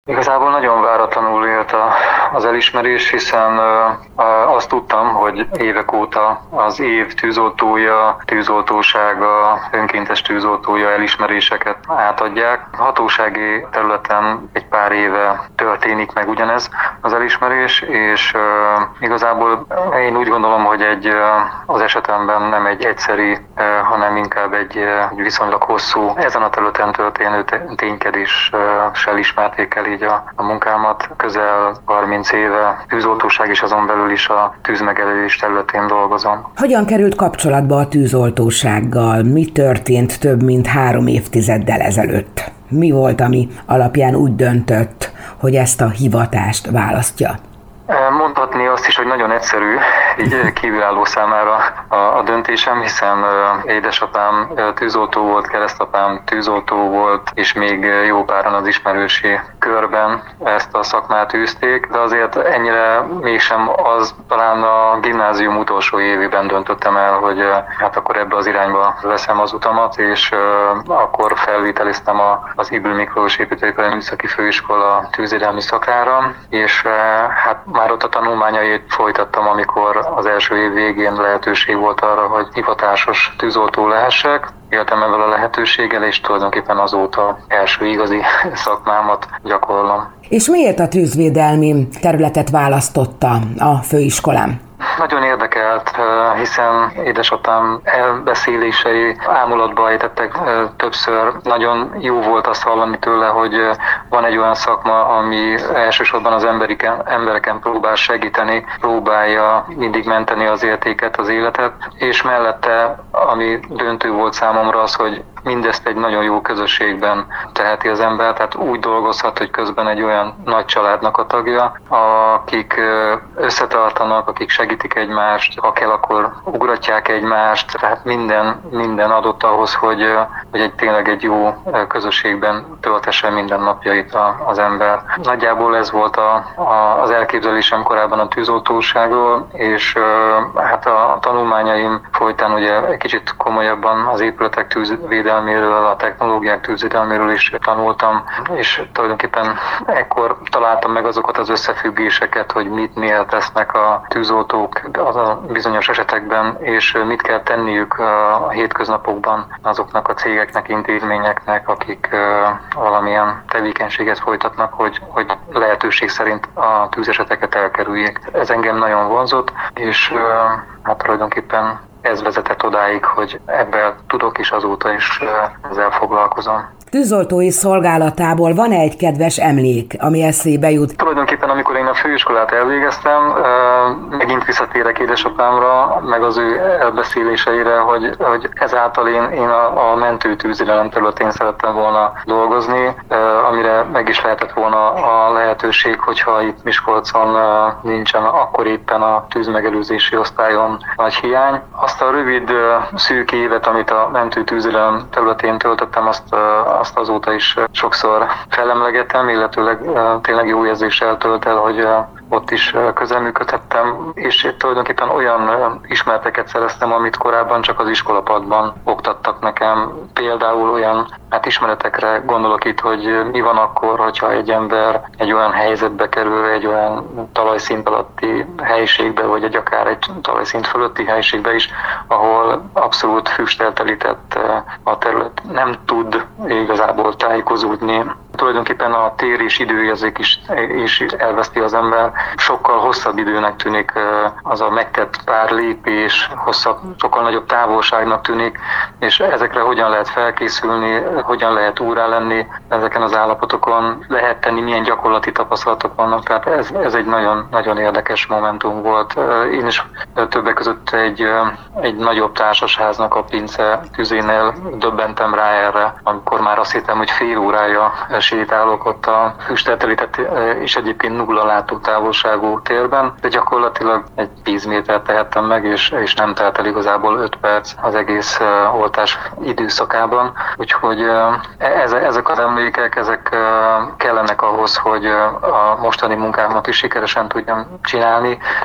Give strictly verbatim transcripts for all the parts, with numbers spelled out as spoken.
Igazából nagyon váratlanul jött a, az elismerés, hiszen ö, azt tudtam, hogy évek óta az év tűzoltója, tűzoltósága, önkéntes tűzoltója elismeréseket átadják. Hatósági területen egy pár éve történik meg ugyanez az elismerés, és ö, igazából én úgy gondolom, hogy egy, ö, az esetemben nem egy egyszeri, ö, hanem inkább egy, ö, egy viszonylag hosszú, ezen a területen történő ténykedéssel ismerték el így a, a munkámat. Közel harminc éve tűzoltóság és azon belül is a tűzmegelőzés területén dolgozom. Hogyan került kapcsolatba a tűzoltósággal? Mi történt több mint három évtizeddel ezelőtt? Mi volt, ami alapján úgy döntött, hogy ezt a hivatást választja? Mondhatni azt is, hogy nagyon egyszerű, így kívülálló számára a, a döntésem, hiszen uh, édesapám uh, tűzoltó volt, keresztapám tűzoltó volt, és még uh, jó páran az ismerősi körben ezt a szakmát űzték, de azért ennyire mégsem az, talán a gimnázium utolsó évében döntöttem el, hogy uh, hát akkor ebbe az irányba veszem az utamat, és uh, akkor felvételiztem a, az Ybl Miklós Építőipari Műszaki Főiskola tűzvédelmi szakára, és uh, hát már ott a tanulmányait folytattam, amikor az első év végén lehetőség volt arra, hogy hivatásos tűzoltó lehessek. Éltem ezzel a lehetőséggel, és tulajdonképpen azóta első igazi szakmámat gyakorlom. És miért a tűzvédelmi területet választotta a főiskolán? Nagyon érdekelt, hiszen édesapám elbeszélései ámulatba ejtettek többször. Nagyon jó volt azt hallani tőle, hogy van egy olyan szakma, ami elsősorban az emberiken, embereken próbál segíteni, próbálja mindig menteni az értéket, az életet, és mellette, ami döntő volt számomra az, hogy mindezt egy nagyon jó közösségben teheti az ember, tehát úgy dolgozhat, hogy közben egy olyan nagy családnak a tagja, akik összetartanak, akik segítik egymást, ha kell, akkor ugratják egymást, tehát minden, minden adott ahhoz, hogy, hogy egy tényleg egy jó közösségben töltesse minden napjait az ember. Nagyjából ez volt a, a, az elképzelésem korábban a tűzoltóságról, és hát a tanulmányaim folytán ugye egy kicsit komolyabban az épületek tűzvédelméről, a technológiák tűzvédelméről is tanultam, és tulajdonképpen ekkor találtam meg azokat az összefüggéseket, hogy mit miért tesznek a tűzoltók az a bizonyos esetekben, és mit kell tenniük a hétköznapokban azoknak a cégeknek, intézményeknek, akik valamilyen tevékenységet folytatnak, hogy, hogy lehetőség szerint a tűzeseteket elkerüljék. Ez engem nagyon vonzott, és hát tulajdonképpen ez vezetett odáig, hogy ebben tudok, és azóta is ezzel foglalkozom. Tűzoltói szolgálatából van-e egy kedves emlék, ami eszébe jut? Tulajdonképpen, amikor én a főiskolát elvégeztem, megint visszatérek édesapámra, meg az ő elbeszéléseire, hogy, hogy ezáltal én, én a, a mentőtűzvédelem területén szerettem volna dolgozni, amire meg is lehetett volna a lehetőség, hogyha itt Miskolcon nincsen akkor éppen a tűzmegelőzési osztályon nagy hiány. Azt a rövid, szűk évet, amit a mentőtűzvédelem területén töltöttem, azt azt azóta is sokszor felemlegetem, illetőleg tényleg jó érzéssel tölt el, hogy ott is közreműködhettem, és tulajdonképpen olyan ismereteket szereztem, amit korábban csak az iskolapadban oktattak nekem. Például olyan hát ismeretekre gondolok itt, hogy mi van akkor, hogyha egy ember egy olyan helyzetbe kerül, egy olyan talajszint alatti helyiségbe, vagy egy akár egy talajszint fölötti helyiségbe is, ahol abszolút füsteltelített a terület. Nem tud igazából tájékozódni. Tulajdonképpen a tér és időérzék is, is elveszti az ember. Sokkal hosszabb időnek tűnik az a megtett pár lépés, hosszabb, sokkal nagyobb távolságnak tűnik, és ezekre hogyan lehet felkészülni, hogyan lehet úrrá lenni ezeken az állapotokon, lehet tenni, milyen gyakorlati tapasztalatok vannak. Tehát ez, ez egy nagyon, nagyon érdekes momentum volt. Én is többek között egy, egy nagyobb társasháznak a pince tüzénél döbbentem rá erre, amikor már azt hittem, hogy fél órája sétálok ott a füsteltelített és egyébként nulla látótávolságú térben, de gyakorlatilag egy tíz métert tehettem meg, és, és nem telt el igazából öt perc az egész uh, oltás időszakában. Úgyhogy uh, ezek az emlékek, ezek uh, kellenek ahhoz, hogy uh, a mostani munkámat is sikeresen tudjam csinálni,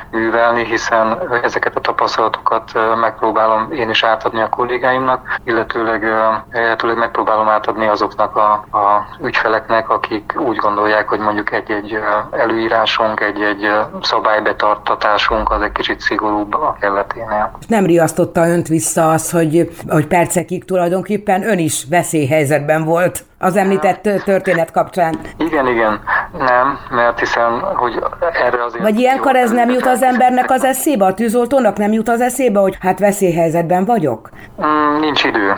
művelni, hiszen ezeket a tapasztalatokat megpróbálom én is átadni a kollégáimnak, illetőleg, illetőleg megpróbálom átadni azoknak a, a ügyfeleknek, akik úgy gondolják, hogy mondjuk egy-egy előírásunk, egy-egy szabálybetartatásunk az egy kicsit szigorúbb a kelleténél. Nem riasztotta önt vissza az, hogy, hogy percekig tulajdonképpen ön is veszélyhelyzetben volt az említett történet kapcsán? Igen, igen. Nem, mert hiszen, hogy erre azért... Vagy ilyenkor ez nem jut az embernek az eszébe, a tűzoltónak nem jut az eszébe, hogy hát veszélyhelyzetben vagyok? Mm, nincs idő.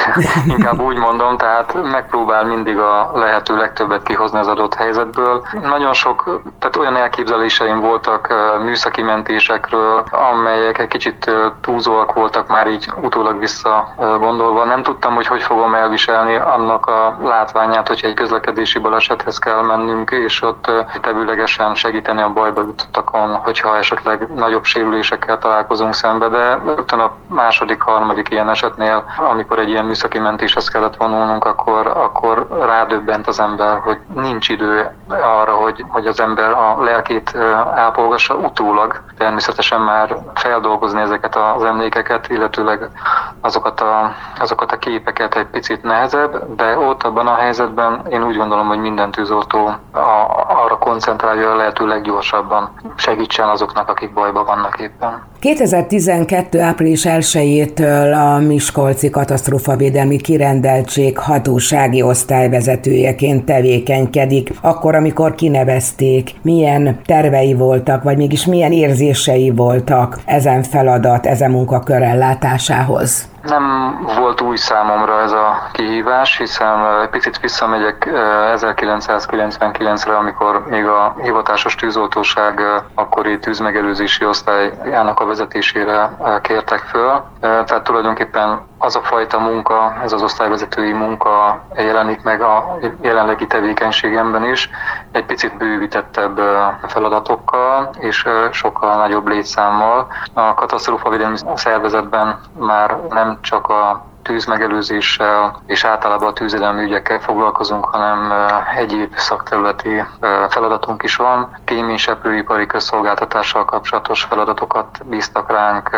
Inkább úgy mondom, tehát megpróbál mindig a lehető legtöbbet kihozni az adott helyzetből. Nagyon sok, tehát olyan elképzeléseim voltak műszaki mentésekről, amelyek egy kicsit túlzóak voltak már így utólag vissza gondolva. Nem tudtam, hogy hogy fogom elviselni annak a látványát, hogyha egy közlekedési balesethez kell mennünk, és ott tevőlegesen segíteni a bajba jutottakon, hogyha esetleg nagyobb sérülésekkel találkozunk szembe, de rögtön a második, harmadik ilyen esetnél, amikor egy ilyen műszaki mentéshez kellett vonulnunk, akkor, akkor rádöbbent az ember, hogy nincs idő arra, hogy, hogy az ember a lelkét ápolgassa, utólag természetesen már feldolgozni ezeket az emlékeket, illetőleg azokat a, azokat a képeket egy picit nehezebb, de ott abban a helyzetben én úgy gondolom, hogy minden tűzoltó a, arra koncentrálja a lehető leggyorsabban, segítsen azoknak, akik bajban vannak éppen. kétezer-tizenkettő. április elsejétől a Miskolci Katasztrófavédelmi Kirendeltség hatósági osztályvezetőjeként tevékenykedik. Akkor, amikor kinevezték, milyen tervei voltak, vagy mégis milyen érzései voltak ezen feladat, ezen munkakör ellátásához? Nem volt új számomra ez a kihívás, hiszen egy picit visszamegyek ezerkilencszázkilencvenkilencre, amikor még a hivatásos tűzoltóság akkori tűzmegelőzési osztályának a vezetésére kértek föl. Tehát tulajdonképpen az a fajta munka, ez az osztályvezetői munka jelenik meg a jelenlegi tevékenységemben is, egy picit bővítettebb feladatokkal és sokkal nagyobb létszámmal. A katasztrófavédelmi szervezetben már nem csak a tűzmegelőzéssel és általában a tűzvédelmi ügyekkel foglalkozunk, hanem egyéb szakterületi feladatunk is van. Kéményseprőipari közszolgáltatással kapcsolatos feladatokat bíztak ránk,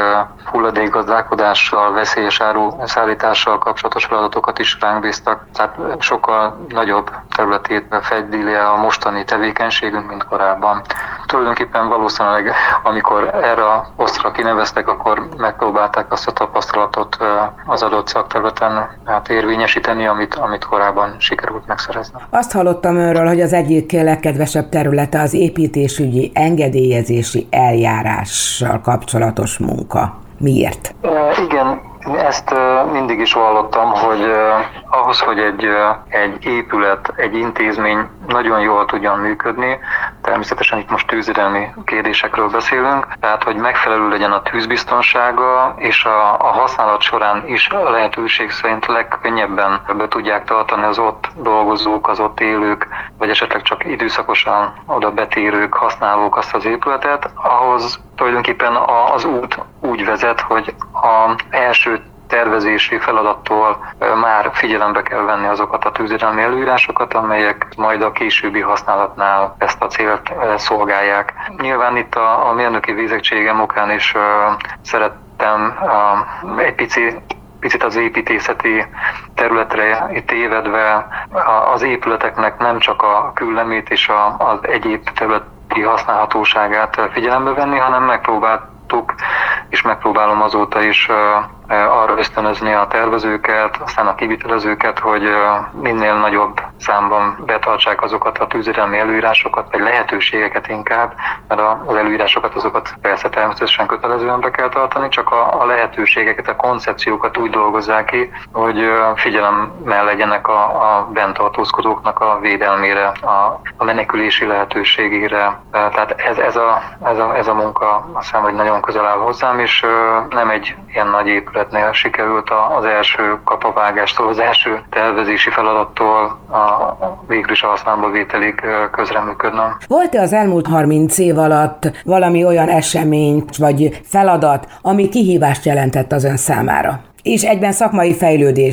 hulladékgazdálkodással, veszélyes áru szállítással kapcsolatos feladatokat is ránk bíztak. Tehát sokkal nagyobb területét fedi a mostani tevékenységünk, mint korábban. Tulajdonképpen valószínűleg, amikor erre a posztra kineveztek, akkor megpróbálták azt a tapasztalatot az adott szakterületen hát érvényesíteni, amit, amit korábban sikerült megszerezni. Azt hallottam önről, hogy az egyik legkedvesebb területe az építésügyi engedélyezési eljárással kapcsolatos munka. Miért? E, igen, ezt mindig is vallottam, hogy ahhoz, hogy egy, egy épület, egy intézmény nagyon jól tudjon működni, természetesen itt most tűzvédelmi kérdésekről beszélünk, tehát hogy megfelelő legyen a tűzbiztonsága, és a, a használat során is a lehetőség szerint legkönnyebben be tudják tartani az ott dolgozók, az ott élők, vagy esetleg csak időszakosan oda betérők, használók azt az épületet, ahhoz tulajdonképpen az út úgy vezet, hogy az első tervezési feladattól már figyelembe kell venni azokat a tűzvédelmi előírásokat, amelyek majd a későbbi használatnál ezt a célt szolgálják. Nyilván itt a, a mérnöki végzettségem okán is uh, szerettem uh, egy pici picit az építészeti területre tévedve az épületeknek nem csak a küllemét és az egyéb területi használhatóságát figyelembe venni, hanem megpróbáltuk és megpróbálom azóta is arra ösztönözni a tervezőket, aztán a kivitelezőket, hogy minél nagyobb számban betartsák azokat a tűzvédelmi előírásokat, vagy lehetőségeket inkább, mert az előírásokat azokat persze természetesen kötelezően be kell tartani, csak a, a lehetőségeket, a koncepciókat úgy dolgozzák ki, hogy figyelemmel legyenek a, a bent tartózkodóknak a védelmére, a, a menekülési lehetőségére. Tehát ez, ez, a, ez, a, ez a munka azt hiszem, hogy nagyon közel áll hozzám, és nem egy ilyen nagy épületnél sikerült az első kapavágástól, az első tervezési feladattól a végül is a használatba vételig közreműködnöm. Volt-e az elmúlt harminc év alatt valami olyan esemény vagy feladat, ami kihívást jelentett az ön számára? És egyben szakmai fejlődést?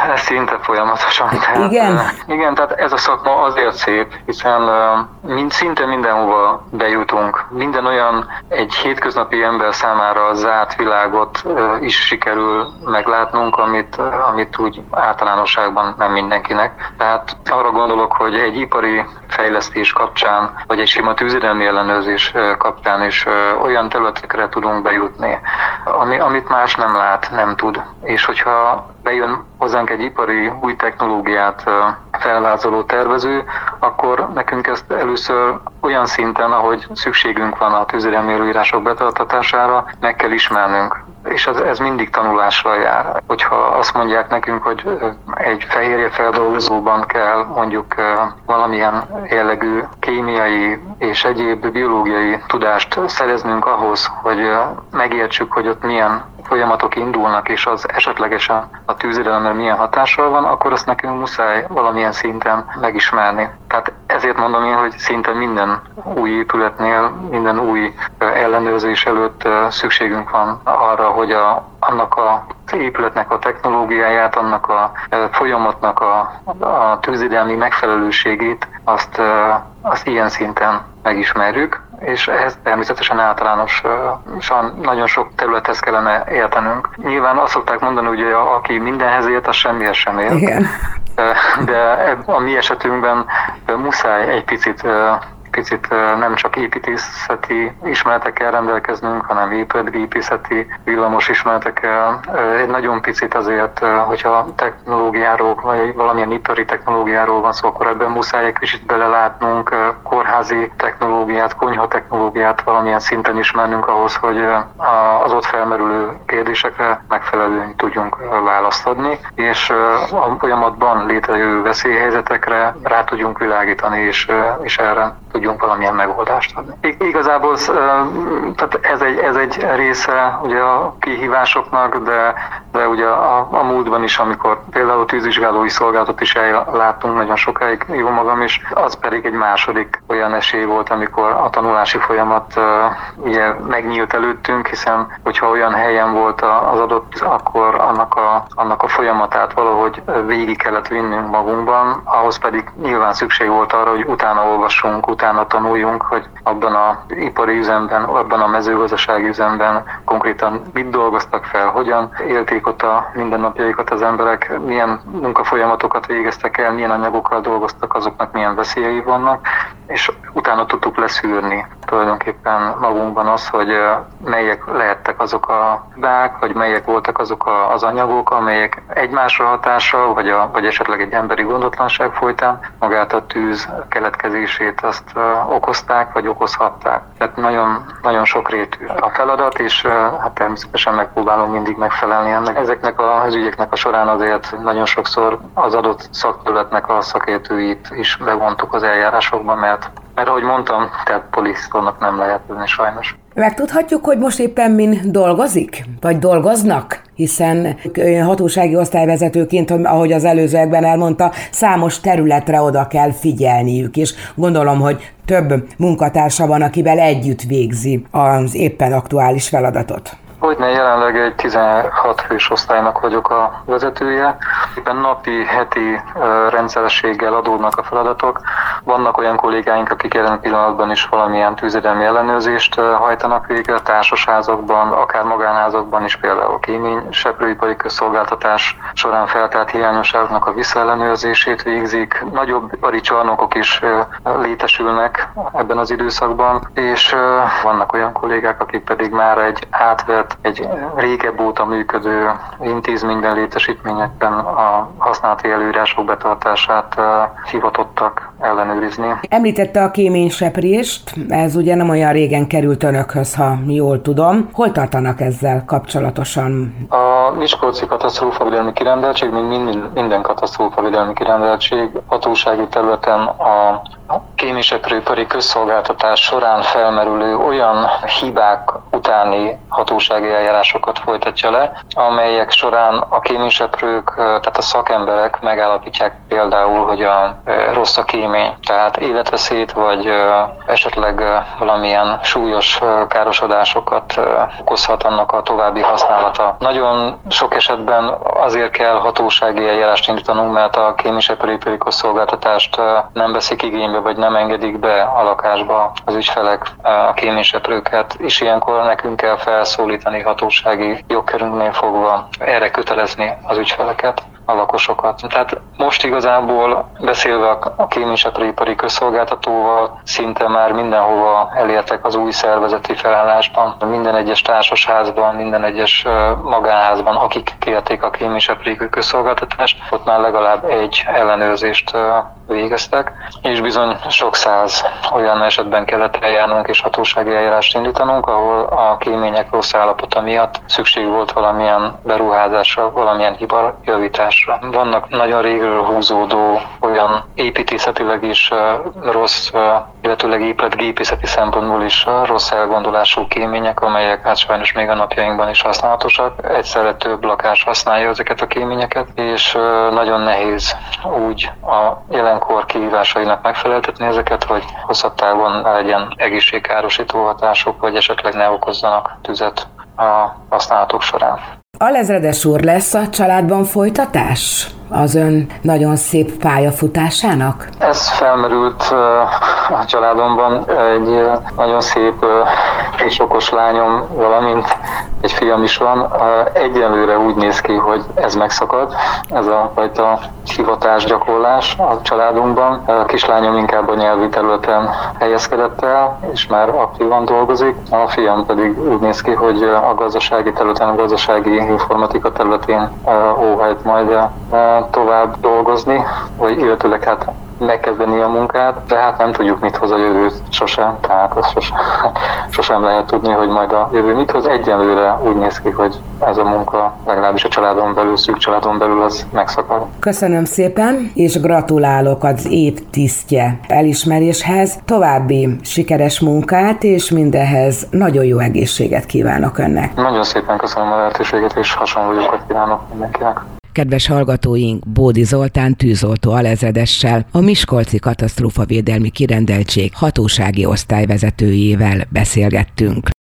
ez szinte folyamatosan. Tehát, igen? Igen, tehát ez a szakma azért szép, hiszen mind, szinte mindenhova bejutunk. Minden olyan egy hétköznapi ember számára zárt világot is sikerül meglátnunk, amit, amit úgy általánosságban nem mindenkinek. Tehát arra gondolok, hogy egy ipari fejlesztés kapcsán, vagy egy sima tűzidelmi ellenőrzés kapcsán is olyan területekre tudunk bejutni, ami, amit más nem lát, nem tud. És hogyha bejön hozzánk egy ipari új technológiát felvázoló tervező, akkor nekünk ezt először olyan szinten, ahogy szükségünk van a tűzidelmi előírások betartatására, meg kell ismernünk. És ez, ez mindig tanulással jár. Hogyha azt mondják nekünk, hogy egy fehérje feldolgozóban kell mondjuk valamilyen jellegű kémiai és egyéb biológiai tudást szereznünk ahhoz, hogy megértsük, hogy ott milyen folyamatok indulnak, és az esetlegesen a tűzidelemre milyen hatással van, akkor azt nekünk muszáj valamilyen szinten megismerni. Tehát ezért mondom én, hogy szinte minden új épületnél, minden új ellenőrzés előtt szükségünk van arra, hogy a, annak a az épületnek a technológiáját, annak a folyamatnak a, a tűzidelmi megfelelőségét, azt, azt ilyen szinten megismerjük, és ehhez természetesen általánosan nagyon sok területhez kellene értenünk. Nyilván azt szokták mondani, hogy aki mindenhez ért, az semmihez sem ért. Igen. De a mi esetünkben muszáj egy picit picit nem csak építészeti ismeretekkel rendelkeznünk, hanem épületgépészeti, villamos ismeretekkel. Egy nagyon picit azért, hogyha technológiáról, vagy valamilyen ipari technológiáról van szó, akkor ebben muszáj egy kicsit belelátnunk, kórházi technológiát, konyha technológiát valamilyen szinten ismernünk ahhoz, hogy az ott felmerülő kérdésekre megfelelően tudjunk választ adni, és a folyamatban létrejövő veszélyhelyzetekre rá tudjunk világítani, és, és erre tudjunk valamilyen megoldást adni. Igazából tehát ez, egy, ez egy része ugye a kihívásoknak, de, de ugye a, a múltban is, amikor például tűzvizsgálói szolgálatot is elláttunk nagyon sokáig, jó magam is, az pedig egy második olyan esély volt, amikor a tanulási folyamat ugye megnyílt előttünk, hiszen hogyha olyan helyen volt az adott, akkor annak a, annak a folyamatát valahogy végig kellett vinnünk magunkban, ahhoz pedig nyilván szükség volt arra, hogy utána olvassunk, utána tanuljunk, hogy abban az ipari üzemben, abban a mezőgazdasági üzemben konkrétan mit dolgoztak fel, hogyan élték ott a mindennapjaikat az emberek, milyen munkafolyamatokat végeztek el, milyen anyagokkal dolgoztak, azoknak milyen veszélyei vannak, és utána tudtuk leszűrni tulajdonképpen magunkban az, hogy melyek lehettek azok a hibák, vagy melyek voltak azok a, az anyagok, amelyek egymásra hatással, vagy, a, vagy esetleg egy emberi gondotlanság folytán magát a tűz keletkezését azt uh, okozták, vagy okozhatták. Tehát nagyon, nagyon sokrétű a feladat, és uh, hát természetesen megpróbálunk mindig megfelelni ennek. Ezeknek az ügyeknek a során azért nagyon sokszor az adott szakterületnek a szakértőit is bevontuk az eljárásokba, mert, mert ahogy mondtam, tehát polisztónak nem lehet lenni sajnos. Megtudhatjuk, hogy most éppen min dolgozik? Vagy dolgoznak? Hiszen hatósági osztályvezetőként, ahogy az előzőekben elmondta, számos területre oda kell figyelniük, és gondolom, hogy több munkatársa van, akivel együtt végzi az éppen aktuális feladatot. Hogyne, jelenleg egy tizenhat fős osztálynak vagyok a vezetője. Éppen napi, heti rendszerességgel adódnak a feladatok. Vannak olyan kollégáink, akik jelen pillanatban is valamilyen tűzidelmi ellenőrzést hajtanak végre, társasházakban, akár magánházakban is, például kémény-seprőipari közszolgáltatás során feltárt hiányosságoknak a visszaellenőrzését végzik. Nagyobb ipari csarnokok is létesülnek ebben az időszakban, és vannak olyan kollégák, akik pedig már egy átvett, egy régebb óta működő intézményben, létesítményekben a használati előírások betartását hivatottak ellenőrizni. Említette a kéményseprést, ez ugye nem olyan régen került önökhöz, ha jól tudom. Hol tartanak ezzel kapcsolatosan? A Miskolci katasztrófavédelmi kirendeltség, mint minden katasztrófavédelmi kirendeltség hatósági területen a kéményseprőipari közszolgáltatás során felmerülő olyan hibák utáni hatósági eljárásokat folytatja le, amelyek során a kéményseprők, tehát a szakemberek megállapítják például, hogy a rossz a kémény, tehát életveszélyt vagy esetleg valamilyen súlyos károsodásokat okozhat annak a további használata. Nagyon sok esetben azért kell hatósági eljárást indítanunk, mert a kéményseprőipari közszolgáltatást nem veszik igénybe, vagy nem engedik be a lakásba az ügyfelek a kéményseprőket, és ilyenkor nekünk kell felszólítani hatósági jogkörünknél fogva erre kötelezni az ügyfeleket, a lakosokat. Tehát most igazából beszélve a kéményseprőipari közszolgáltatóval szinte már mindenhova elértek az új szervezeti felállásban, minden egyes társasházban, minden egyes magánházban, akik kérték a kéményseprőipari közszolgáltatást, ott már legalább egy ellenőrzést végeztek, és bizony sok száz olyan esetben kellett eljárnunk és hatósági eljárást indítanunk, ahol a kémények rossz állapota miatt szükség volt valamilyen beruházásra, valamilyen hibarjavításra. Vannak nagyon régről húzódó olyan építészetileg is rossz, illetőleg épületgépészeti szempontból is rossz elgondolású kémények, amelyek hát sajnos még a napjainkban is használatosak. Egyszerre több lakás használja ezeket a kéményeket, és nagyon nehéz úgy a jelenkor kihívásainak megfeleltetni ezeket, hogy hosszabb távon ne legyen egészségkárosító hatások, vagy esetleg ne okozzanak tüzet a használatok során. Alezredes úr, lesz a családban folytatás az ön nagyon szép pályafutásának? Ez felmerült a családomban. Egy nagyon szép és okos lányom, valamint egy fiam is van. Egyelőre úgy néz ki, hogy ez megszakad, ez a fajta hivatásgyakorlás a családunkban. A kislányom inkább a nyelvi területen helyezkedett el, és már aktívan dolgozik. A fiam pedig úgy néz ki, hogy a gazdasági területen, a gazdasági informatika területén óhajt majd tovább dolgozni, vagy illetőleg hát megkezdeni a munkát, de hát nem tudjuk, mit hoz a jövő sosem, tehát azt sosem, sosem lehet tudni, hogy majd a jövő mit hoz. Egyelőre úgy néz ki, hogy ez a munka legalábbis a családon belül, szűk családon belül az megszakad. Köszönöm szépen, és gratulálok az épp tisztje elismeréshez. További sikeres munkát, és mindenhez nagyon jó egészséget kívánok önnek. Nagyon szépen köszönöm a lehetőséget, és hasonló jókat kívánok mindenkinek. Kedves hallgatóink, Bódi Zoltán tűzoltó alezredessel, a Miskolci Katasztrófavédelmi Kirendeltség hatósági osztályvezetőjével beszélgettünk.